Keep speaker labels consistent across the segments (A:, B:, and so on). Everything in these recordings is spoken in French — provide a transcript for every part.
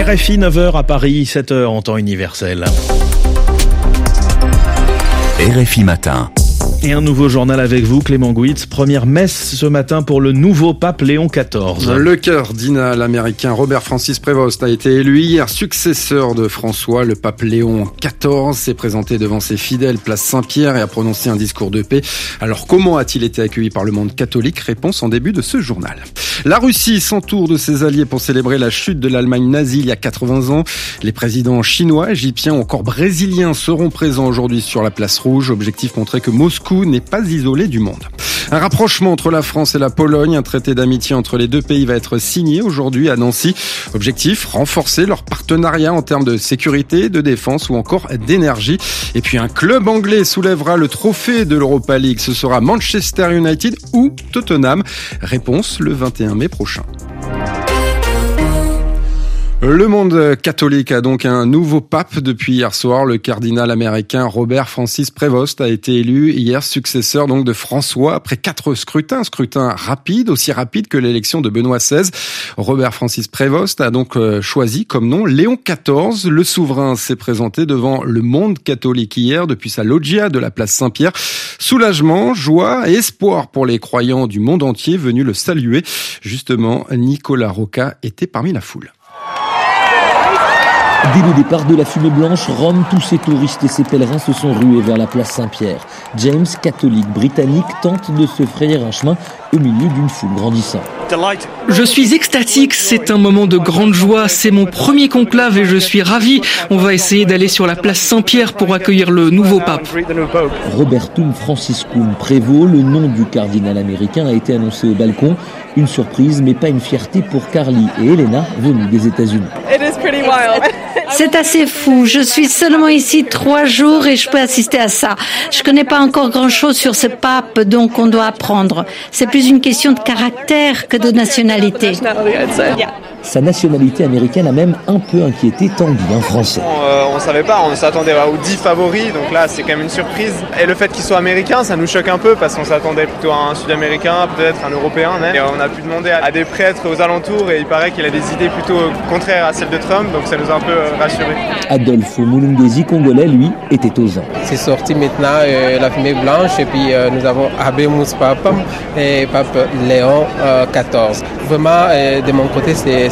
A: RFI 9h à Paris, 7h en temps universel.
B: RFI Matin.
A: Et un nouveau journal avec vous, Clément Gouitz. Première messe ce matin pour le nouveau pape Léon XIV.
C: Le cardinal américain Robert Francis Prévost a été élu hier successeur de François. Le pape Léon XIV s'est présenté devant ses fidèles place Saint-Pierre et a prononcé un discours de paix. Alors comment a-t-il été accueilli par le monde catholique? Réponse en début de ce journal. La Russie s'entoure de ses alliés pour célébrer la chute de l'Allemagne nazie il y a 80 ans. Les présidents chinois, égyptiens ou encore brésiliens seront présents aujourd'hui sur la place Rouge. Objectif montrer que Moscou n'est pas isolé du monde. Un rapprochement entre la France et la Pologne, un traité d'amitié entre les deux pays va être signé aujourd'hui à Nancy. Objectif, renforcer leur partenariat en termes de sécurité, de défense ou encore d'énergie. Et puis un club anglais soulèvera le trophée de l'Europa League. Ce sera Manchester United ou Tottenham. Réponse le 21 mai prochain. Le monde catholique a donc un nouveau pape depuis hier soir. Le cardinal américain Robert Francis Prévost a été élu hier successeur donc de François après 4 scrutins. Scrutin rapide, aussi rapide que l'élection de Benoît XVI. Robert Francis Prévost a donc choisi comme nom Léon XIV. Le souverain s'est présenté devant le monde catholique hier depuis sa loggia de la place Saint-Pierre. Soulagement, joie et espoir pour les croyants du monde entier venus le saluer. Justement, Nicolas Roca était parmi la foule.
D: Dès le départ de la fumée blanche, Rome, tous ses touristes et ses pèlerins se sont rués vers la place Saint-Pierre. James, catholique britannique, tente de se frayer un chemin au milieu d'une foule grandissante.
E: Je suis extatique, c'est un moment de grande joie, c'est mon premier conclave et je suis ravi. On va essayer d'aller sur la place Saint-Pierre pour accueillir le nouveau pape.
D: Robertum Franciscum prévaut, le nom du cardinal américain a été annoncé au balcon. Une surprise, mais pas une fierté pour Carly et Elena, venues des États-Unis.
F: C'est assez fou. Je suis seulement ici 3 jours et je peux assister à ça. Je connais pas encore grand-chose sur ce pape, donc on doit apprendre. C'est plus une question de caractère que de nationalité.
D: Sa nationalité américaine a même un peu inquiété Tanguy, un Français.
G: On savait pas, on s'attendait aux 10 favoris, donc là c'est quand même une surprise. Et le fait qu'il soit américain, ça nous choque un peu parce qu'on s'attendait plutôt à un Sud-Américain, peut-être un Européen même. Et on a pu demander à des prêtres aux alentours et il paraît qu'il a des idées plutôt contraires à celles de Trump, donc ça nous a un peu rassurés.
D: Adolphe Mulungezi, congolais, lui, était aux Andes.
H: C'est sorti maintenant la fumée blanche et puis nous avons Habemus Papam et Pape Léon XIV. Vraiment, de mon côté, c'est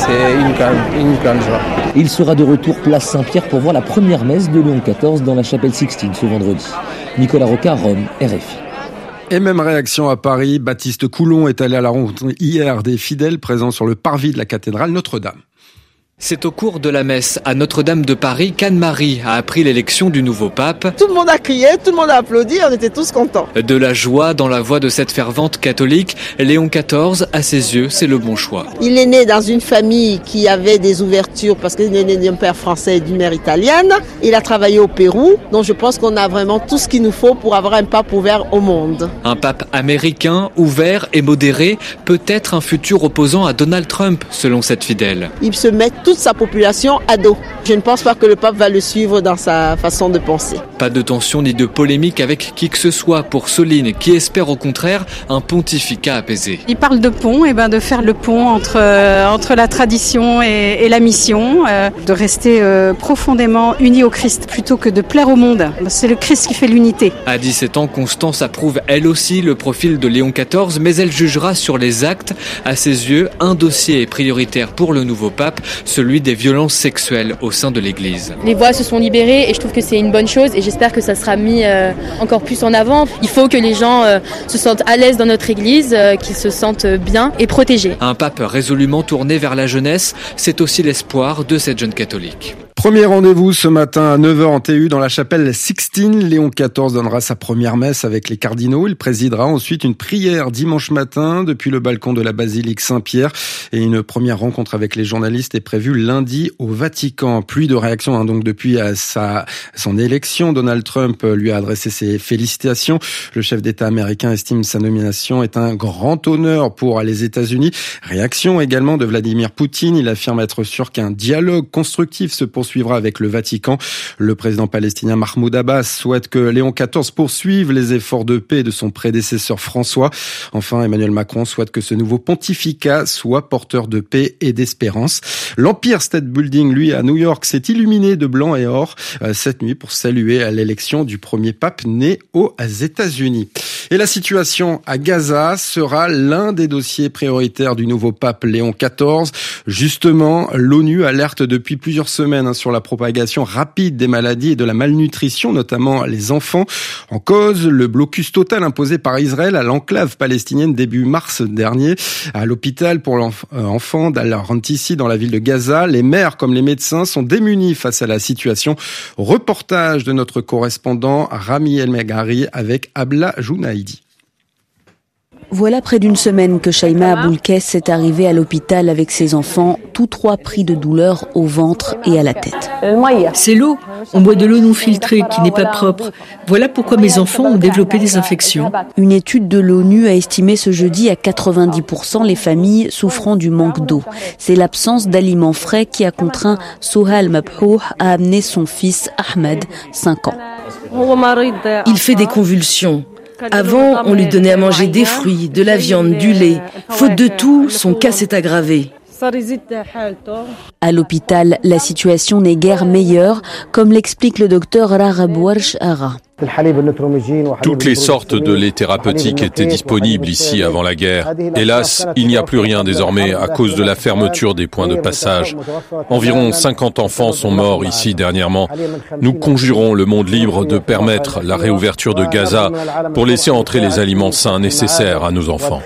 H: une grande joie.
D: Il sera de retour place Saint-Pierre pour voir la première messe de Léon XIV dans la chapelle Sixtine ce vendredi. Nicolas Roca, Rome, RFI.
C: Et même réaction à Paris, Baptiste Coulon est allé à la rencontre hier des fidèles présents sur le parvis de la cathédrale Notre-Dame.
I: C'est au cours de la messe à Notre-Dame de Paris qu'Anne-Marie a appris l'élection du nouveau pape.
J: Tout le monde a crié, tout le monde a applaudi, on était tous contents.
I: De la joie dans la voix de cette fervente catholique, Léon XIV, à ses yeux, c'est le bon choix.
J: Il est né dans une famille qui avait des ouvertures parce qu'il est né d'un père français et d'une mère italienne. Il a travaillé au Pérou, donc je pense qu'on a vraiment tout ce qu'il nous faut pour avoir un pape ouvert au monde.
I: Un pape américain, ouvert et modéré, peut-être un futur opposant à Donald Trump, selon cette fidèle.
J: Il se met toute sa population à dos. Je ne pense pas que le pape va le suivre dans sa façon de penser.
I: Pas de tension ni de polémique avec qui que ce soit pour Soline, qui espère au contraire un pontificat apaisé.
K: Il parle de pont, et de faire le pont entre la tradition et la mission, de rester profondément unis au Christ plutôt que de plaire au monde. C'est le Christ qui fait l'unité.
I: À 17 ans, Constance approuve elle aussi le profil de Léon XIV, mais elle jugera sur les actes. À ses yeux, un dossier est prioritaire pour le nouveau pape, celui des violences sexuelles au sein de l'Église.
L: Les voix se sont libérées et je trouve que c'est une bonne chose et j'espère que ça sera mis encore plus en avant. Il faut que les gens se sentent à l'aise dans notre Église, qu'ils se sentent bien et protégés.
I: Un pape résolument tourné vers la jeunesse, c'est aussi l'espoir de cette jeune catholique.
C: Premier rendez-vous ce matin à 9h en TU dans la chapelle Sixtine. Léon XIV donnera sa première messe avec les cardinaux. Il présidera ensuite une prière dimanche matin depuis le balcon de la basilique Saint-Pierre. Et une première rencontre avec les journalistes est prévue lundi au Vatican. Pluie de réactions donc depuis son élection. Donald Trump lui a adressé ses félicitations. Le chef d'État américain estime sa nomination est un grand honneur pour les États-Unis. Réaction également de Vladimir Poutine. Il affirme être sûr qu'un dialogue constructif se poursuit poursuivra avec le Vatican. Le président palestinien Mahmoud Abbas souhaite que Léon XIV poursuive les efforts de paix de son prédécesseur François. Enfin, Emmanuel Macron souhaite que ce nouveau pontificat soit porteur de paix et d'espérance. L'Empire State Building, lui, à New York, s'est illuminé de blanc et or cette nuit pour saluer l'élection du premier pape né aux États-Unis. Et la situation à Gaza sera l'un des dossiers prioritaires du nouveau pape Léon XIV. Justement, l'ONU alerte depuis plusieurs semaines sur la propagation rapide des maladies et de la malnutrition, notamment les enfants. En cause, le blocus total imposé par Israël à l'enclave palestinienne début mars dernier. À l'hôpital pour l'enfant d'Al-Rantissi dans la ville de Gaza, les mères comme les médecins sont démunis face à la situation. Reportage de notre correspondant Rami El Meghari avec Abla Jounaïdi.
M: Voilà près d'une semaine que Shaima Aboulkes est arrivée à l'hôpital avec ses enfants, tous trois pris de douleur au ventre et à la tête.
N: C'est l'eau. On boit de l'eau non filtrée qui n'est pas propre. Voilà pourquoi mes enfants ont développé des infections.
M: Une étude de l'ONU a estimé ce jeudi à 90% les familles souffrant du manque d'eau. C'est l'absence d'aliments frais qui a contraint Souhal Mabhouh à amener son fils Ahmed, 5 ans.
N: Il fait des convulsions. Avant, on lui donnait à manger des fruits, de la viande, du lait. Faute de tout, son cas s'est aggravé.
M: À l'hôpital, la situation n'est guère meilleure, comme l'explique le docteur Raghab Warsh Ara.
O: Toutes les sortes de lait thérapeutique étaient disponibles ici avant la guerre. Hélas, il n'y a plus rien désormais à cause de la fermeture des points de passage. Environ 50 enfants sont morts ici dernièrement. Nous conjurons le monde libre de permettre la réouverture de Gaza pour laisser entrer les aliments sains nécessaires à nos enfants.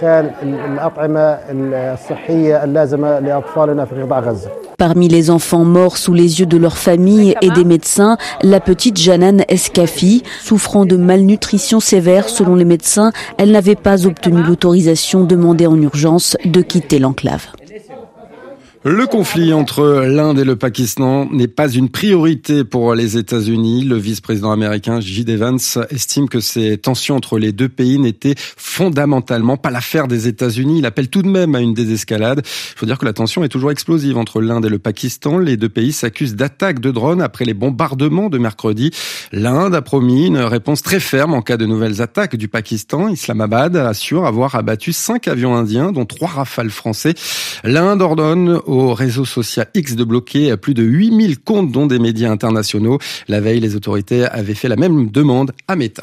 M: Parmi les enfants morts sous les yeux de leur famille et des médecins, la petite Janan Eskafi, souffrant de malnutrition sévère selon les médecins, elle n'avait pas obtenu l'autorisation demandée en urgence de quitter l'enclave.
C: Le conflit entre l'Inde et le Pakistan n'est pas une priorité pour les États-Unis. Le vice-président américain J.D. Vance estime que ces tensions entre les deux pays n'étaient fondamentalement pas l'affaire des États-Unis. Il appelle tout de même à une désescalade. Il faut dire que la tension est toujours explosive entre l'Inde et le Pakistan. Les deux pays s'accusent d'attaques de drones après les bombardements de mercredi. L'Inde a promis une réponse très ferme en cas de nouvelles attaques du Pakistan. Islamabad assure avoir abattu 5 avions indiens, dont 3 Rafales français. L'Inde ordonne au réseau social X de bloquer plus de 8000 comptes, dont des médias internationaux. La veille, les autorités avaient fait la même demande à Meta.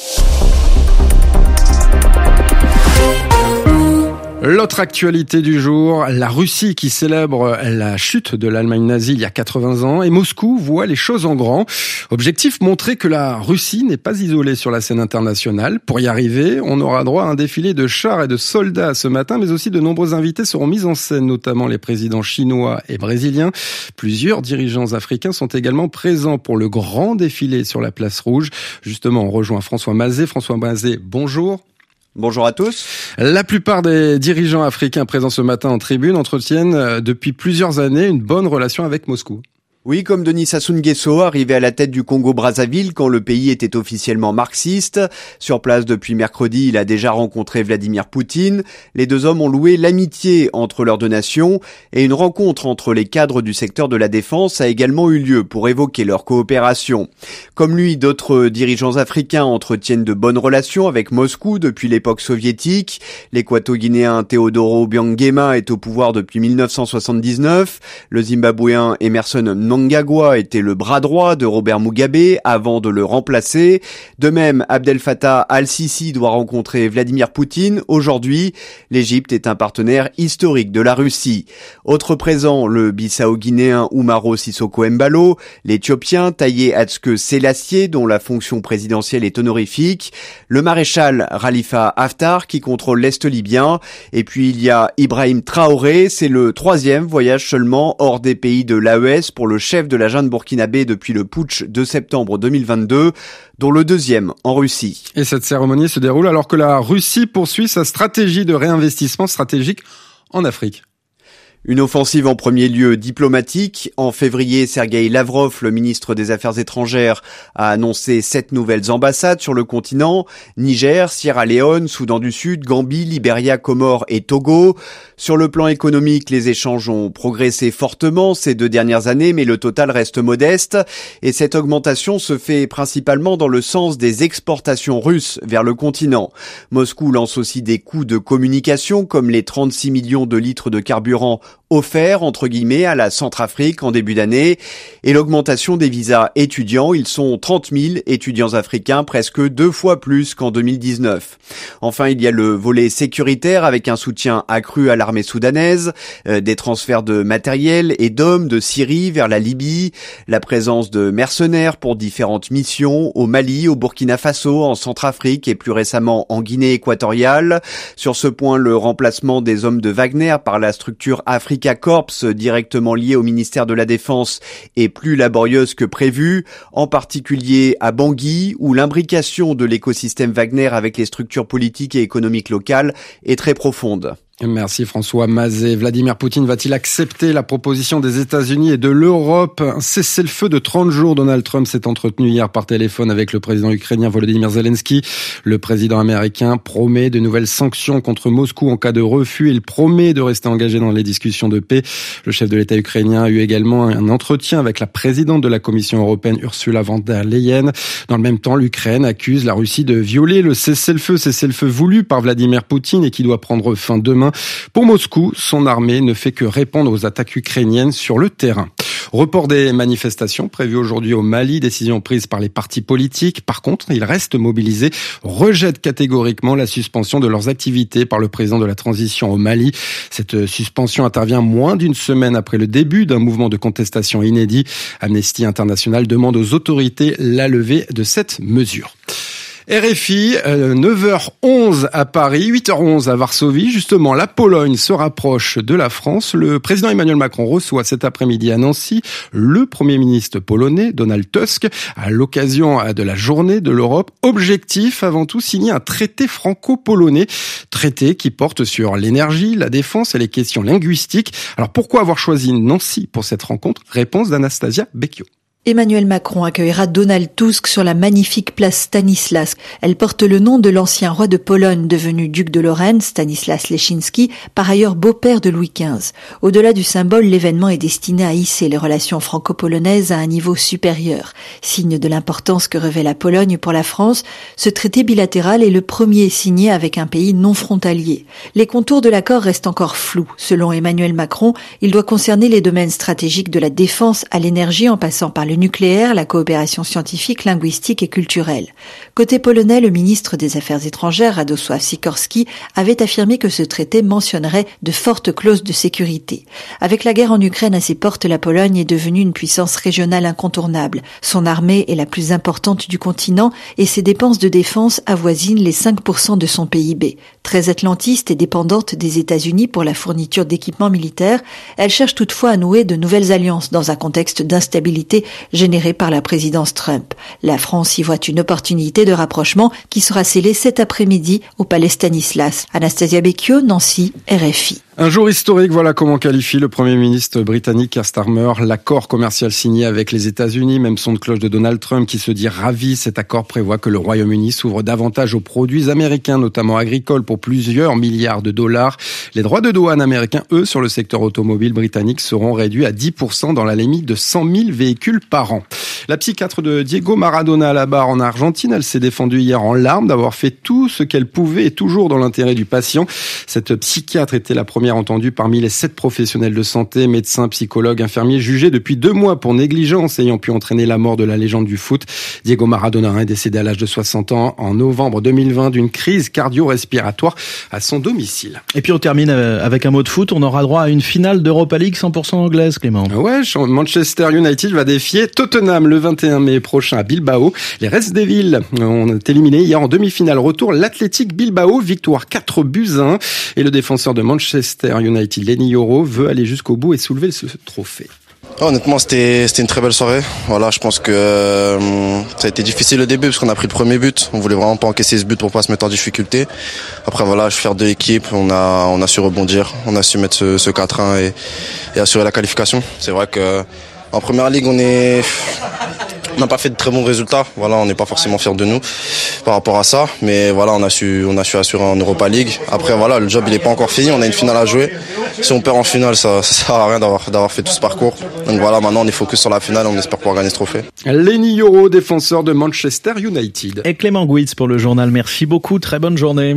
C: L'autre actualité du jour, la Russie qui célèbre la chute de l'Allemagne nazie il y a 80 ans et Moscou voit les choses en grand. Objectif, montrer que la Russie n'est pas isolée sur la scène internationale. Pour y arriver, on aura droit à un défilé de chars et de soldats ce matin, mais aussi de nombreux invités seront mis en scène, notamment les présidents chinois et brésiliens. Plusieurs dirigeants africains sont également présents pour le grand défilé sur la place rouge. Justement, on rejoint François Mazet. François Mazet, bonjour.
P: Bonjour à tous.
C: La plupart des dirigeants africains présents ce matin en tribune entretiennent depuis plusieurs années une bonne relation avec Moscou.
P: Oui, comme Denis Sassou Nguesso, arrivé à la tête du Congo-Brazzaville quand le pays était officiellement marxiste. Sur place depuis mercredi, il a déjà rencontré Vladimir Poutine. Les deux hommes ont loué l'amitié entre leurs deux nations et une rencontre entre les cadres du secteur de la défense a également eu lieu pour évoquer leur coopération. Comme lui, d'autres dirigeants africains entretiennent de bonnes relations avec Moscou depuis l'époque soviétique. L'équato-guinéen Teodoro Obiang-Nguema est au pouvoir depuis 1979. Le Zimbabwéen Emerson Mnangagwa était le bras droit de Robert Mugabe avant de le remplacer. De même, Abdel Fattah al-Sisi doit rencontrer Vladimir Poutine. Aujourd'hui, l'Égypte est un partenaire historique de la Russie. Autre présent, le Bissau-guinéen Umaro Sissoko Embalo, l'Éthiopien Taye Atske Sélassié, dont la fonction présidentielle est honorifique, le maréchal Khalifa Haftar, qui contrôle l'Est libyen, et puis il y a Ibrahim Traoré, c'est le 3e voyage seulement hors des pays de l'AES pour le chef de la junte burkinabé depuis le putsch de septembre 2022, dont le 2e en Russie.
C: Et cette cérémonie se déroule alors que la Russie poursuit sa stratégie de réinvestissement stratégique en Afrique.
P: Une offensive en premier lieu diplomatique. En février, Sergueï Lavrov, le ministre des Affaires étrangères, a annoncé 7 nouvelles ambassades sur le continent. Niger, Sierra Leone, Soudan du Sud, Gambie, Libéria, Comores et Togo. Sur le plan économique, les échanges ont progressé fortement ces 2 dernières années, mais le total reste modeste. Et cette augmentation se fait principalement dans le sens des exportations russes vers le continent. Moscou lance aussi des coûts de communication, comme les 36 millions de litres de carburant offert, entre guillemets, à la Centrafrique en début d'année. Et l'augmentation des visas étudiants, ils sont 30 000 étudiants africains, presque 2 fois plus qu'en 2019. Enfin, il y a le volet sécuritaire avec un soutien accru à l'armée soudanaise, des transferts de matériel et d'hommes de Syrie vers la Libye, la présence de mercenaires pour différentes missions au Mali, au Burkina Faso, en Centrafrique et plus récemment en Guinée équatoriale. Sur ce point, le remplacement des hommes de Wagner par la structure Africa Corps, directement liée au ministère de la Défense, est plus laborieuse que prévu, en particulier à Bangui, où l'imbrication de l'écosystème Wagner avec les structures politiques et économiques locales est très profonde.
C: Merci François Mazet. Vladimir Poutine va-t-il accepter la proposition des États-Unis et de l'Europe? Un cessez-le-feu de 30 jours. Donald Trump s'est entretenu hier par téléphone avec le président ukrainien Volodymyr Zelensky. Le président américain promet de nouvelles sanctions contre Moscou en cas de refus. Il promet de rester engagé dans les discussions de paix. Le chef de l'État ukrainien a eu également un entretien avec la présidente de la Commission européenne Ursula von der Leyen. Dans le même temps, l'Ukraine accuse la Russie de violer le cessez-le-feu voulu par Vladimir Poutine et qui doit prendre fin demain. Pour Moscou, son armée ne fait que répondre aux attaques ukrainiennes sur le terrain. Report des manifestations prévues aujourd'hui au Mali, décision prise par les partis politiques. Par contre, ils restent mobilisés, rejettent catégoriquement la suspension de leurs activités par le président de la transition au Mali. Cette suspension intervient moins d'une semaine après le début d'un mouvement de contestation inédit. Amnesty International demande aux autorités la levée de cette mesure. RFI, 9h11 à Paris, 8h11 à Varsovie. Justement, la Pologne se rapproche de la France. Le président Emmanuel Macron reçoit cet après-midi à Nancy le Premier ministre polonais, Donald Tusk, à l'occasion de la journée de l'Europe. Objectif, avant tout, signer un traité franco-polonais. Traité qui porte sur l'énergie, la défense et les questions linguistiques. Alors, pourquoi avoir choisi Nancy pour cette rencontre? Réponse d'Anastasia Becchio.
Q: Emmanuel Macron accueillera Donald Tusk sur la magnifique place Stanislas. Elle porte le nom de l'ancien roi de Pologne, devenu duc de Lorraine, Stanislas Leszczynski, par ailleurs beau-père de Louis XV. Au-delà du symbole, l'événement est destiné à hisser les relations franco-polonaises à un niveau supérieur. Signe de l'importance que revêt la Pologne pour la France, ce traité bilatéral est le premier signé avec un pays non frontalier. Les contours de l'accord restent encore flous. Selon Emmanuel Macron, il doit concerner les domaines stratégiques de la défense à l'énergie en passant par le nucléaire, la coopération scientifique, linguistique et culturelle. Côté polonais, le ministre des Affaires étrangères, Radosław Sikorski, avait affirmé que ce traité mentionnerait de fortes clauses de sécurité. Avec la guerre en Ukraine à ses portes, la Pologne est devenue une puissance régionale incontournable. Son armée est la plus importante du continent et ses dépenses de défense avoisinent les 5% de son PIB. Très atlantiste et dépendante des États-Unis pour la fourniture d'équipements militaires, elle cherche toutefois à nouer de nouvelles alliances dans un contexte d'instabilité généré par la présidence Trump. La France y voit une opportunité de rapprochement qui sera scellée cet après-midi au palais Stanislas. Anastasia Becchio, Nancy, RFI.
C: Un jour historique, voilà comment qualifie le Premier ministre britannique Keir Starmer l'accord commercial signé avec les États-Unis. Même son de cloche de Donald Trump qui se dit ravi. Cet accord prévoit que le Royaume-Uni s'ouvre davantage aux produits américains, notamment agricoles, pour plusieurs milliards de dollars. Les droits de douane américains, eux, sur le secteur automobile britannique seront réduits à 10% dans la limite de 100 000 véhicules par an. La psychiatre de Diego Maradona à la barre en Argentine, elle s'est défendue hier en larmes d'avoir fait tout ce qu'elle pouvait et toujours dans l'intérêt du patient. Cette psychiatre était la première entendue parmi les 7 professionnels de santé, médecins, psychologues, infirmiers, jugés depuis 2 mois pour négligence ayant pu entraîner la mort de la légende du foot. Diego Maradona est décédé à l'âge de 60 ans en novembre 2020 d'une crise cardio-respiratoire à son domicile.
A: Et puis on termine avec un mot de foot, on aura droit à une finale d'Europa League 100% anglaise, Clément.
C: Ouais, Manchester United va défier Tottenham le 21 mai prochain à Bilbao. Les Reds Devils ont éliminé hier en demi-finale retour l'Athletic Bilbao, victoire 4-1. Et le défenseur de Manchester United, Lenny Yoro, veut aller jusqu'au bout et soulever ce trophée.
R: Honnêtement, c'était une très belle soirée. Voilà, je pense que ça a été difficile au début parce qu'on a pris le premier but. On voulait vraiment pas encaisser ce but pour pas se mettre en difficulté. Après voilà, je suis fier de l'équipe. On a su rebondir, on a su mettre ce 4-1 et assurer la qualification. C'est vrai que en première ligue, on n'a pas fait de très bons résultats. Voilà, on n'est pas forcément fiers de nous par rapport à ça. Mais voilà, on a su assurer en Europa League. Après voilà, le job il est pas encore fini. On a une finale à jouer. Si on perd en finale, ça sert à rien d'avoir fait tout ce parcours. Donc voilà, maintenant on est focus sur la finale. On espère pouvoir gagner ce trophée.
C: Lenny Yoro, défenseur de Manchester United.
A: Et Clément Gouitz pour le journal. Merci beaucoup. Très bonne journée.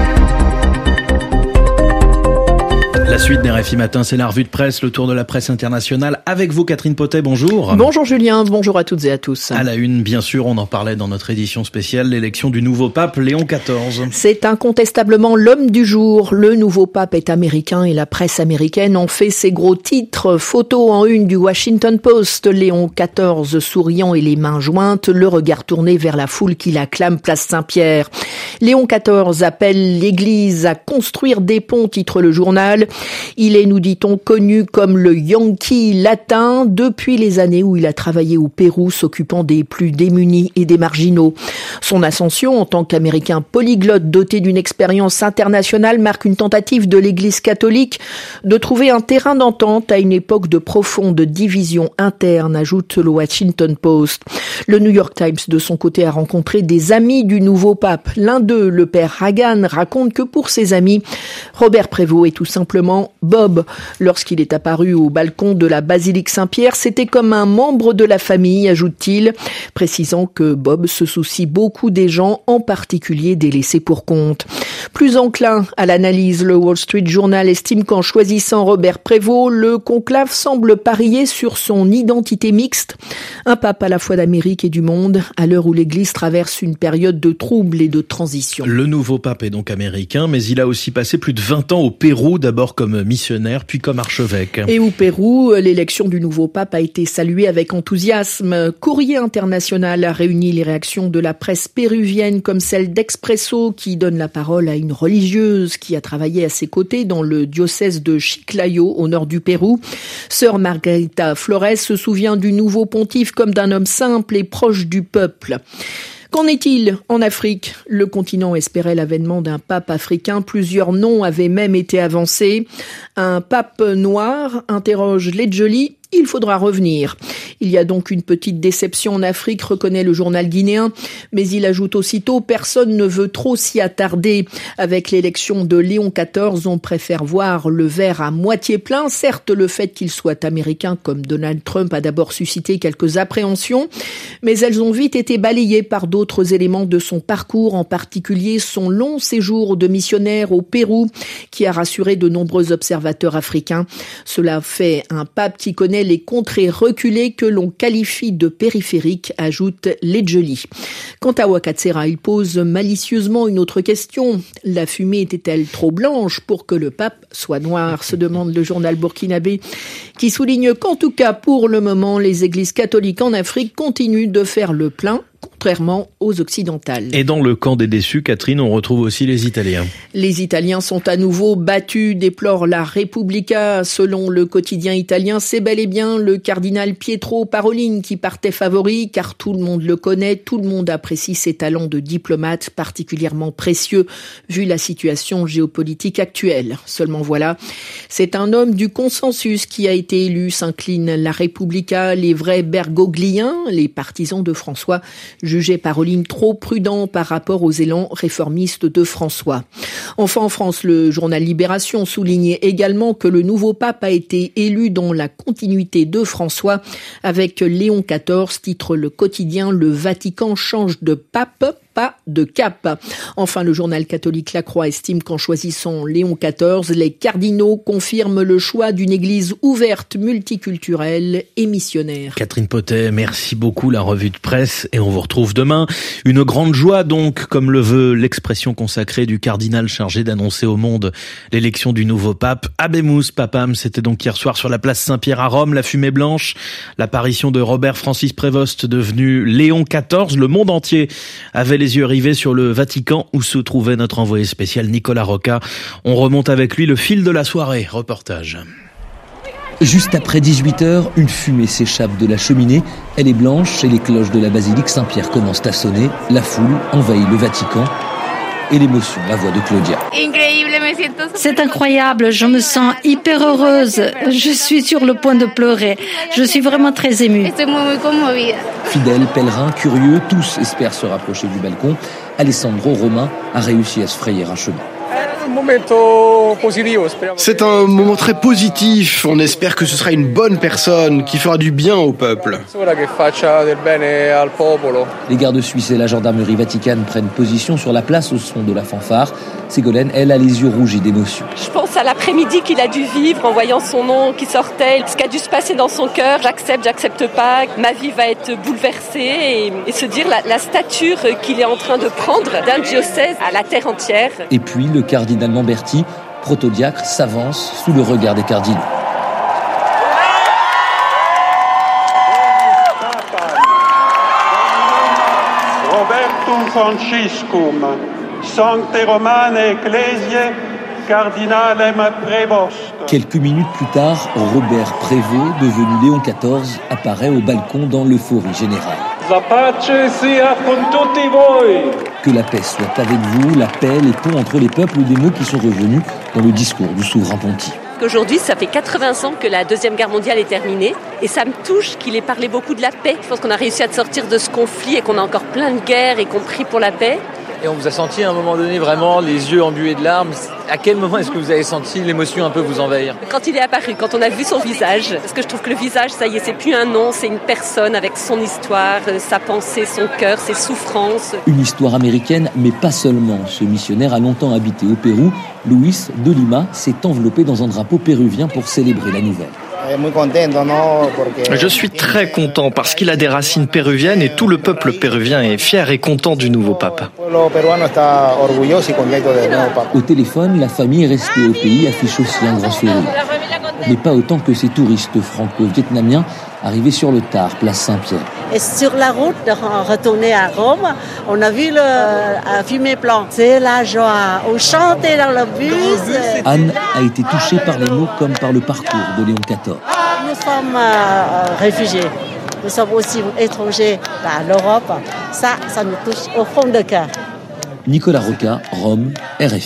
A: La suite des RFI Matin, c'est la revue de presse, le tour de la presse internationale. Avec vous, Catherine Potet, bonjour.
S: Bonjour Julien, bonjour à toutes et à tous.
A: À la une, bien sûr, on en parlait dans notre édition spéciale, l'élection du nouveau pape Léon XIV.
S: C'est incontestablement l'homme du jour. Le nouveau pape est américain et la presse américaine en fait ses gros titres. Photo en une du Washington Post, Léon XIV souriant et les mains jointes, le regard tourné vers la foule qui l'acclame place Saint-Pierre. Léon XIV appelle l'Église à construire des ponts, titre le journal. Il est, nous dit-on, connu comme le Yankee latin depuis les années où il a travaillé au Pérou, s'occupant des plus démunis et des marginaux. Son ascension en tant qu'Américain polyglotte doté d'une expérience internationale marque une tentative de l'Église catholique de trouver un terrain d'entente à une époque de profonde division interne, ajoute le Washington Post. Le New York Times, de son côté, a rencontré des amis du nouveau pape. L'un d'eux, le père Hagan, raconte que pour ses amis, Robert Prévost est tout simplement Bob. Lorsqu'il est apparu au balcon de la basilique Saint-Pierre, c'était comme un membre de la famille, ajoute-t-il, précisant que Bob se soucie beaucoup des gens, en particulier des laissés pour compte. Plus enclin à l'analyse, le Wall Street Journal estime qu'en choisissant Robert Prévost, le conclave semble parier sur son identité mixte. Un pape à la fois d'Amérique et du monde, à l'heure où l'Église traverse une période de trouble et de transition.
A: Le nouveau pape est donc américain, mais il a aussi passé plus de 20 ans au Pérou, d'abord comme missionnaire, puis comme archevêque.
S: Et au Pérou, l'élection du nouveau pape a été saluée avec enthousiasme. Courrier International a réuni les réactions de la presse péruvienne, comme celle d'Expresso, qui donne la parole à une religieuse qui a travaillé à ses côtés dans le diocèse de Chiclayo, au nord du Pérou. Sœur Margarita Flores se souvient du nouveau pontife comme d'un homme simple et proche du peuple. Qu'en est-il en Afrique? Le continent espérait l'avènement d'un pape africain. Plusieurs noms avaient même été avancés. Un pape noir, interroge Ledjoli. Il faudra revenir. Il y a donc une petite déception en Afrique, reconnaît le journal guinéen, mais il ajoute aussitôt « Personne ne veut trop s'y attarder. Avec l'élection de Léon XIV, on préfère voir le verre à moitié plein. Certes, le fait qu'il soit américain comme Donald Trump a d'abord suscité quelques appréhensions, mais elles ont vite été balayées par d'autres éléments de son parcours, en particulier son long séjour de missionnaire au Pérou, qui a rassuré de nombreux observateurs africains. Cela fait un pape qui connaît les contrées reculées que l'on qualifie de périphériques, ajoute Ledjoli. Quant à Ouattara, il pose malicieusement une autre question. La fumée était-elle trop blanche pour que le pape soit noir, se demande le journal burkinabé, qui souligne qu'en tout cas pour le moment, les églises catholiques en Afrique continuent de faire le plein, contrairement aux occidentales.
A: Et dans le camp des déçus, Catherine, on retrouve aussi les Italiens.
S: Les Italiens sont à nouveau battus, déplore la Repubblica. Selon le quotidien italien, c'est bel et bien le cardinal Pietro Parolin qui partait favori, car tout le monde le connaît, tout le monde apprécie ses talents de diplomate, particulièrement précieux vu la situation géopolitique actuelle. Seulement voilà, c'est un homme du consensus qui a été élu, s'incline la Repubblica. Les vrais bergogliens, les partisans de François, jugeait Parolin trop prudent par rapport aux élans réformistes de François. Enfin, en France, le journal Libération soulignait également que le nouveau pape a été élu dans la continuité de François avec Léon XIV, titre le quotidien « Le Vatican change de pape ». Pas de cap. Enfin, le journal catholique La Croix estime qu'en choisissant Léon XIV, les cardinaux confirment le choix d'une église ouverte, multiculturelle et missionnaire.
A: Catherine Potet, merci beaucoup, la revue de presse, et on vous retrouve demain. Une grande joie donc, comme le veut l'expression consacrée du cardinal chargé d'annoncer au monde l'élection du nouveau pape. Habemus Papam, c'était donc hier soir sur la place Saint-Pierre à Rome, la fumée blanche, l'apparition de Robert Francis Prévost devenu Léon XIV. Le monde entier avait les yeux rivés sur le Vatican où se trouvait notre envoyé spécial Nicolas Roca. On remonte avec lui le fil de la soirée. Reportage.
D: Juste après 18h, une fumée s'échappe de la cheminée. Elle est blanche et les cloches de la basilique Saint-Pierre commencent à sonner. La foule envahit le Vatican. Et l'émotion, la voix de Claudia.
F: C'est incroyable, je me sens hyper heureuse. Je suis sur le point de pleurer. Je suis vraiment très émue.
D: Fidèles, pèlerins, curieux, tous espèrent se rapprocher du balcon. Alessandro Romain a réussi à se frayer un chemin.
T: C'est un moment très positif. On espère que ce sera une bonne personne qui fera du bien au peuple.
D: Les gardes suisses et la gendarmerie vaticane prennent position sur la place au son de la fanfare. Ségolène, elle, a les yeux rougis d'émotion.
U: Je pense à l'après-midi qu'il a dû vivre en voyant son nom qui sortait, ce qui a dû se passer dans son cœur. J'accepte pas, ma vie va être bouleversée et se dire la stature qu'il est en train de prendre d'un diocèse à la terre entière.
D: Et puis le cardinal Lamberti, protodiacre, s'avance sous le regard des cardinaux.
V: Robertum Franciscum, Sancte Romane Ecclesiae, Cardinalem Prevost.
D: Quelques minutes plus tard, Robert Prévost, devenu Léon XIV, apparaît au balcon dans l'euphorie générale. Que la paix soit avec vous, la paix, les ponts entre les peuples, des mots qui sont revenus dans le discours du souverain pontife.
U: Aujourd'hui, ça fait 80 ans que la Deuxième Guerre mondiale est terminée et ça me touche qu'il ait parlé beaucoup de la paix. Je pense qu'on a réussi à sortir de ce conflit et qu'on a encore plein de guerres et qu'on prie pour la paix.
W: Et on vous a senti à un moment donné vraiment les yeux embués de larmes. À quel moment est-ce que vous avez senti l'émotion un peu vous envahir ?
U: Quand il est apparu, quand on a vu son visage, parce que je trouve que le visage, ça y est, c'est plus un nom, c'est une personne avec son histoire, sa pensée, son cœur, ses souffrances.
D: Une histoire américaine, mais pas seulement. Ce missionnaire a longtemps habité au Pérou. Luis de Lima s'est enveloppé dans un drapeau péruvien pour célébrer la nouvelle.
X: Je suis très content parce qu'il a des racines péruviennes et tout le peuple péruvien est fier et content du nouveau pape.
D: Au téléphone, la famille restée au pays affiche aussi un grand sourire. Mais pas autant que ces touristes franco-vietnamiens arrivés sur le tard, place Saint-Pierre.
J: Et sur la route de retourner à Rome, on a vu le fumée blanc. C'est la joie. On chantait dans le bus.
D: Anne a été touchée par les mots comme par le parcours de Léon XIV.
J: Nous sommes réfugiés. Nous sommes aussi étrangers à l'Europe. Ça nous touche au fond de cœur.
D: Nicolas Roca, Rome, RFI.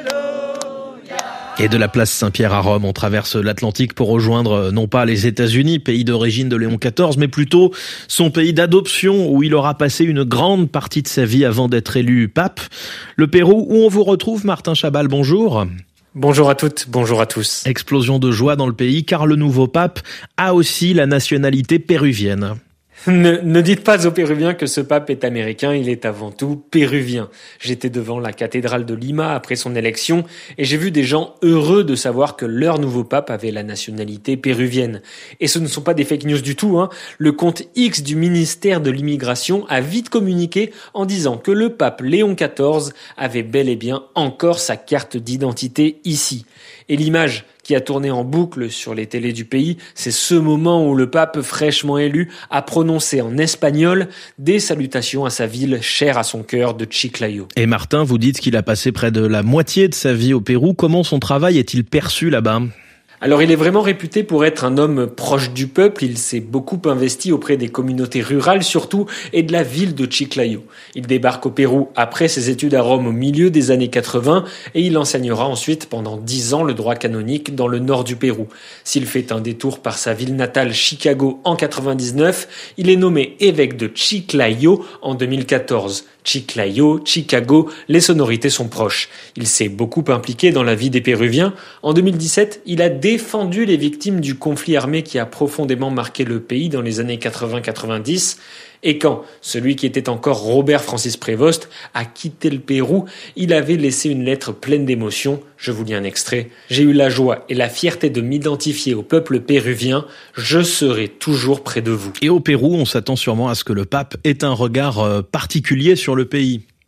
A: Et de la place Saint-Pierre à Rome, on traverse l'Atlantique pour rejoindre non pas les États-Unis, pays d'origine de Léon XIV, mais plutôt son pays d'adoption où il aura passé une grande partie de sa vie avant d'être élu pape. Le Pérou, où on vous retrouve, Martin Chabal, bonjour.
Y: Bonjour à toutes, bonjour à tous.
A: Explosion de joie dans le pays car le nouveau pape a aussi la nationalité péruvienne.
Y: Ne dites pas aux Péruviens que ce pape est américain, il est avant tout péruvien. J'étais devant la cathédrale de Lima après son élection et j'ai vu des gens heureux de savoir que leur nouveau pape avait la nationalité péruvienne. Et ce ne sont pas des fake news du tout, hein. Le compte X du ministère de l'immigration a vite communiqué en disant que le pape Léon XIV avait bel et bien encore sa carte d'identité ici. Et l'image qui a tourné en boucle sur les télés du pays, c'est ce moment où le pape fraîchement élu a prononcé en espagnol des salutations à sa ville chère à son cœur de Chiclayo.
A: Et Martin, vous dites qu'il a passé près de la moitié de sa vie au Pérou. Comment son travail est-il perçu là-bas ?
Y: Alors il est vraiment réputé pour être un homme proche du peuple, il s'est beaucoup investi auprès des communautés rurales surtout et de la ville de Chiclayo. Il débarque au Pérou après ses études à Rome au milieu des années 80 et il enseignera ensuite pendant 10 ans le droit canonique dans le nord du Pérou. S'il fait un détour par sa ville natale Chicago en 99, il est nommé évêque de Chiclayo en 2014. Chiclayo, Chicago, les sonorités sont proches. Il s'est beaucoup impliqué dans la vie des Péruviens. En 2017, il a défendu les victimes du conflit armé qui a profondément marqué le pays dans les années 80-90. Et quand celui qui était encore Robert Francis Prévost a quitté le Pérou, il avait laissé une lettre pleine d'émotions. Je vous lis un extrait. « J'ai eu la joie et la fierté de m'identifier au peuple péruvien. Je serai toujours près de vous. »
A: Et au Pérou, on s'attend sûrement à ce que le pape ait un regard particulier sur le pays.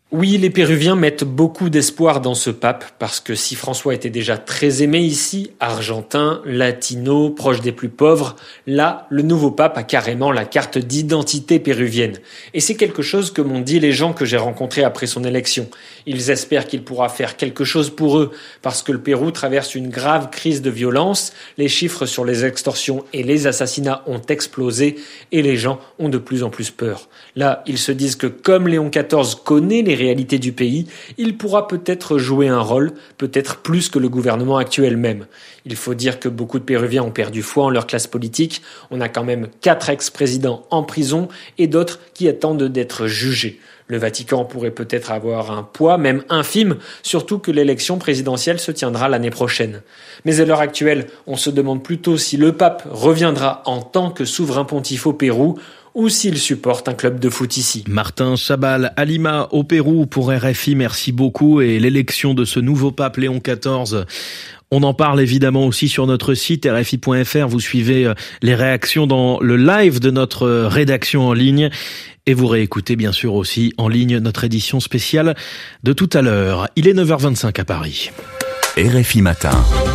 Y: Oui, les Péruviens mettent beaucoup d'espoir dans ce pape, parce que si François était déjà très aimé ici, argentin, latino, proche des plus pauvres, là, le nouveau pape a carrément la carte d'identité péruvienne. Et c'est quelque chose que m'ont dit les gens que j'ai rencontrés après son élection. Ils espèrent qu'il pourra faire quelque chose pour eux, parce que le Pérou traverse une grave crise de violence, les chiffres sur les extorsions et les assassinats ont explosé, et les gens ont de plus en plus peur. Là, ils se disent que comme Léon XIV connaît les réalités du pays, il pourra peut-être jouer un rôle, peut-être plus que le gouvernement actuel même. Il faut dire que beaucoup de Péruviens ont perdu foi en leur classe politique. On a quand même 4 ex-présidents en prison et d'autres qui attendent d'être jugés. Le Vatican pourrait peut-être avoir un poids, même infime, surtout que l'élection présidentielle se tiendra l'année prochaine. Mais à l'heure actuelle, on se demande plutôt si le pape reviendra en tant que souverain pontife au Pérou, ou s'il supporte un club de foot ici.
A: Martin Chabal à Lima, au Pérou, pour RFI, merci beaucoup. Et l'élection de ce nouveau pape Léon XIV, on en parle évidemment aussi sur notre site rfi.fr. Vous suivez les réactions dans le live de notre rédaction en ligne. Et vous réécoutez bien sûr aussi en ligne notre édition spéciale de tout à l'heure. Il est 9h25 à Paris.
B: RFI Matin.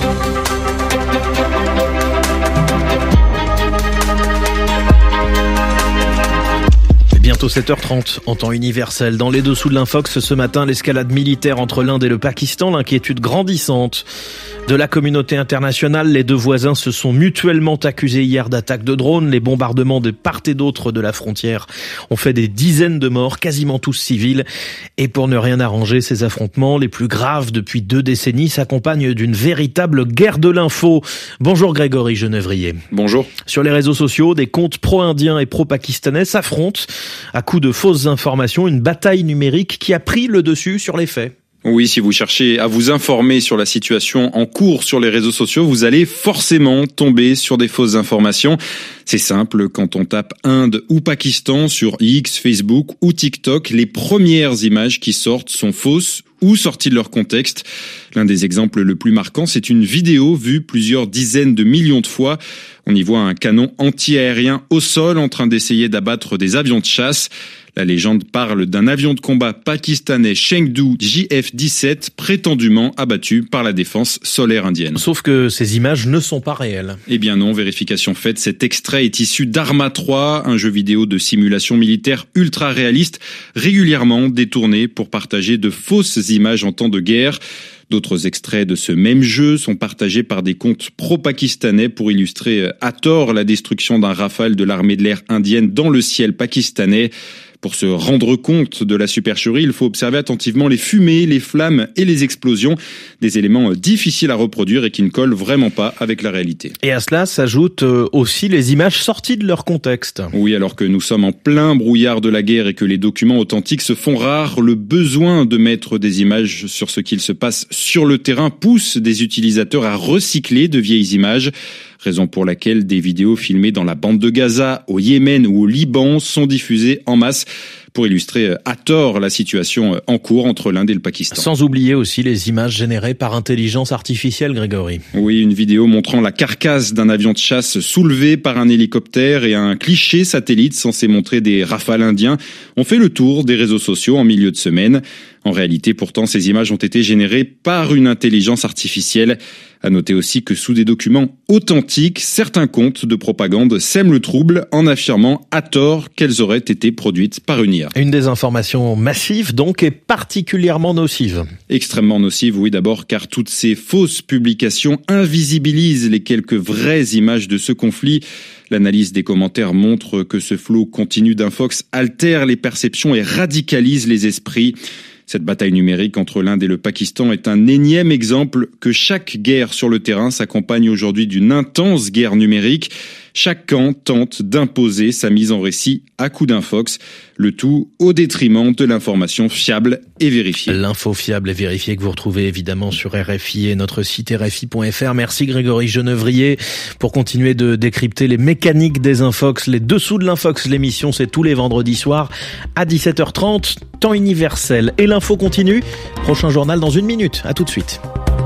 A: Bientôt 7h30 en temps universel. Dans les dessous de l'Infox ce matin, l'escalade militaire entre l'Inde et le Pakistan, l'inquiétude grandissante de la communauté internationale. Les deux voisins se sont mutuellement accusés hier d'attaques de drones. Les bombardements de part et d'autre de la frontière ont fait des dizaines de morts, quasiment tous civils. Et pour ne rien arranger, ces affrontements, les plus graves depuis 2 décennies, s'accompagnent d'une véritable guerre de l'info. Bonjour Grégory Genevrier.
E: Bonjour.
A: Sur les réseaux sociaux, des comptes pro-indiens et pro-pakistanais s'affrontent à coups de fausses informations, une bataille numérique qui a pris le dessus sur les faits.
E: Oui, si vous cherchez à vous informer sur la situation en cours sur les réseaux sociaux, vous allez forcément tomber sur des fausses informations. C'est simple, quand on tape Inde ou Pakistan sur X, Facebook ou TikTok, les premières images qui sortent sont fausses ou sorties de leur contexte. L'un des exemples le plus marquant, c'est une vidéo vue plusieurs dizaines de millions de fois. On y voit un canon anti-aérien au sol en train d'essayer d'abattre des avions de chasse. La légende parle d'un avion de combat pakistanais Chengdu JF-17 prétendument abattu par la défense solaire indienne.
A: Sauf que ces images ne sont pas réelles.
E: Eh bien non, vérification faite, cet extrait est issu d'Arma 3, un jeu vidéo de simulation militaire ultra réaliste, régulièrement détourné pour partager de fausses images en temps de guerre. D'autres extraits de ce même jeu sont partagés par des comptes pro-pakistanais pour illustrer à tort la destruction d'un Rafale de l'armée de l'air indienne dans le ciel pakistanais. Pour se rendre compte de la supercherie, il faut observer attentivement les fumées, les flammes et les explosions, des éléments difficiles à reproduire et qui ne collent vraiment pas avec la réalité.
A: Et à cela s'ajoutent aussi les images sorties de leur contexte.
E: Oui, alors que nous sommes en plein brouillard de la guerre et que les documents authentiques se font rares, le besoin de mettre des images sur ce qu'il se passe sur le terrain pousse des utilisateurs à recycler de vieilles images. Raison pour laquelle des vidéos filmées dans la bande de Gaza, au Yémen ou au Liban sont diffusées en masse pour illustrer à tort la situation en cours entre l'Inde et le Pakistan.
A: Sans oublier aussi les images générées par intelligence artificielle, Grégory.
E: Oui, une vidéo montrant la carcasse d'un avion de chasse soulevé par un hélicoptère et un cliché satellite censé montrer des rafales indiens ont fait le tour des réseaux sociaux en milieu de semaine. En réalité, pourtant, ces images ont été générées par une intelligence artificielle. À noter aussi que sous des documents authentiques, certains comptes de propagande sèment le trouble en affirmant à tort qu'elles auraient été produites par une IA.
A: Une désinformation massive donc et particulièrement nocive.
E: Extrêmement nocive, oui d'abord, car toutes ces fausses publications invisibilisent les quelques vraies images de ce conflit. L'analyse des commentaires montre que ce flot continu d'infox altère les perceptions et radicalise les esprits. Cette bataille numérique entre l'Inde et le Pakistan est un énième exemple que chaque guerre sur le terrain s'accompagne aujourd'hui d'une intense guerre numérique. Chaque camp tente d'imposer sa mise en récit à coups d'infox, le tout au détriment de l'information fiable et vérifiée.
A: L'info fiable et vérifiée que vous retrouvez évidemment sur RFI et notre site rfi.fr. Merci Grégory Genevrier pour continuer de décrypter les mécaniques des infox. Les dessous de l'infox, l'émission c'est tous les vendredis soirs à 17h30, temps universel. Et l'info continue, prochain journal dans 1 minute. À tout de suite.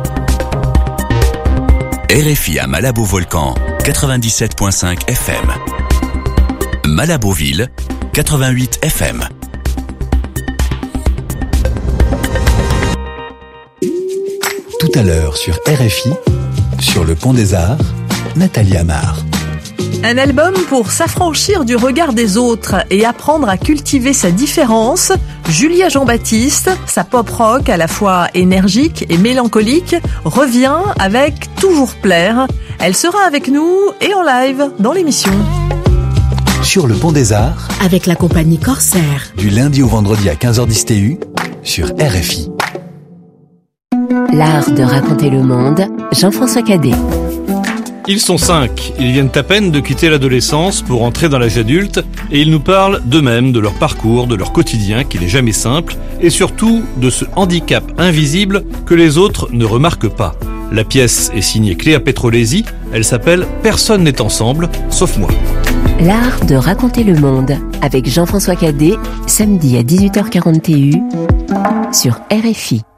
B: RFI à Malabo-Volcan, 97.5 FM. Malabo-Ville, 88 FM.
G: Tout à l'heure sur RFI, sur le Pont des Arts, Nathalie Amar.
H: Un album pour s'affranchir du regard des autres et apprendre à cultiver sa différence. Julia Jean-Baptiste, sa pop rock à la fois énergique et mélancolique, revient avec Toujours plaire. Elle sera avec nous et en live dans l'émission.
G: Sur le Pont des Arts,
I: avec la compagnie Corsair.
G: Du lundi au vendredi à 15h10 TU, sur RFI.
I: L'art de raconter le monde, Jean-François Cadet.
K: Ils sont 5, ils viennent à peine de quitter l'adolescence pour entrer dans l'âge adulte et ils nous parlent d'eux-mêmes, de leur parcours, de leur quotidien qui n'est jamais simple et surtout de ce handicap invisible que les autres ne remarquent pas. La pièce est signée Cléa Petrolesi, elle s'appelle « Personne n'est ensemble, sauf moi ».
I: L'art de raconter le monde avec Jean-François Cadet, samedi à 18h40 TU sur RFI.